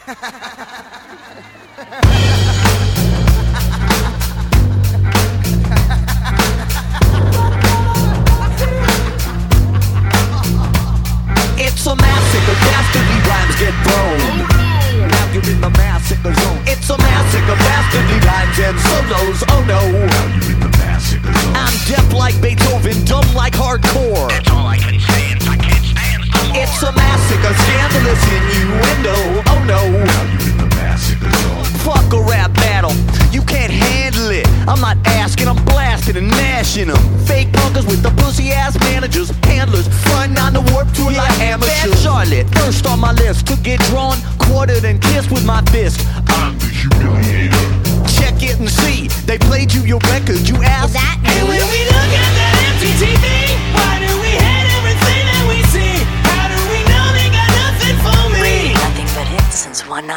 It's a massacre, dastardly rhymes get thrown. Now you're in the massacre zone. It's a massacre, dastardly rhymes and solos. Oh no, now you're in the massacre zone. I'm deaf like Beethoven, dumb like hardcore. That's all I can stand, I can't stand no more. It's a massacre, scandalous innuendo. Oh no, Now you're in the massacre zone. fuck a rap battle, you can't handle it. I'm not asking, I'm blasting and mashing them. Fake punkers with the pussy ass managers, handlers, frontin' on the Warped Tour like amateurs. Bad Charlotte, first on my list to get drawn, quartered and kissed with my fist. I'm the humiliator. Check it and see, they played you your record, you asked. Is that And when we look at that empty TV, why do we hate everything that we see? How do we know they got nothing for me? Nothing but hits since one night.